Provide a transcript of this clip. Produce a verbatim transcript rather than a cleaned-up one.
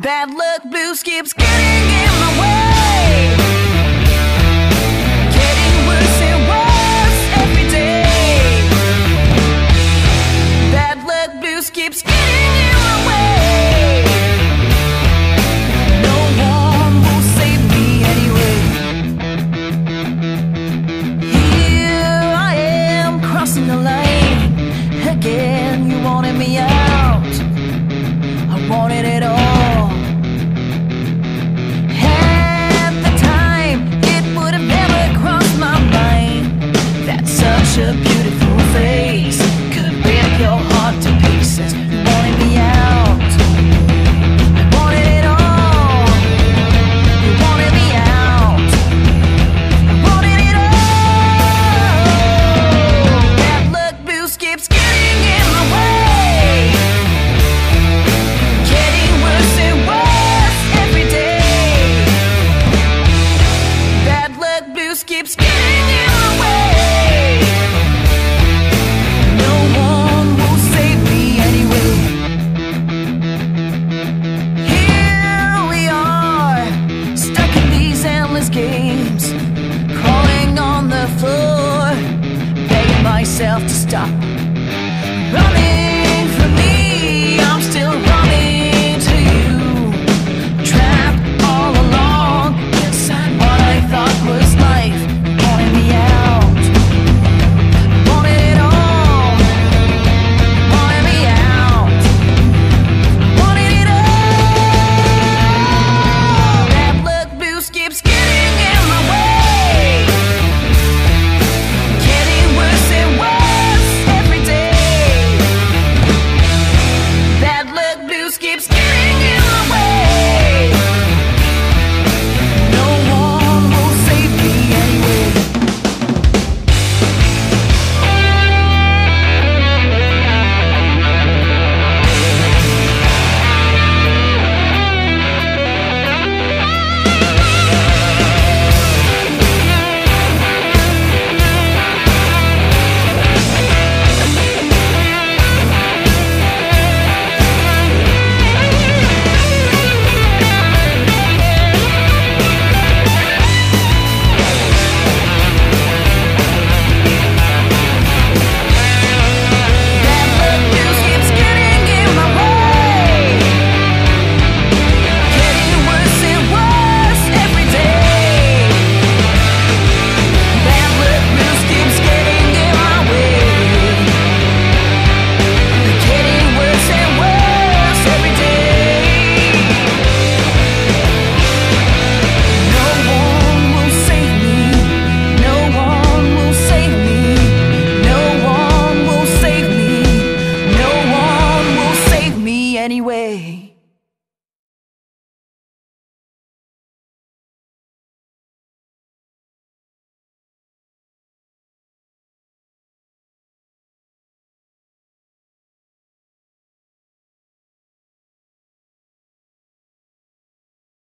Bad luck blues keeps getting in my way, getting worse and worse every day. Bad luck blues keeps getting in my way. No one will save me anyway. Here I am crossing the line again. You wanted me out, I wanted it all. Such a beautiful face could rip your heart to pieces. You wanted me out, I wanted it all. You wanted me out, I wanted it all. Bad luck blues keeps getting in my way, getting worse and worse every day. Bad luck blues keeps getting in my way. Games, crawling on the floor, begging myself to stop.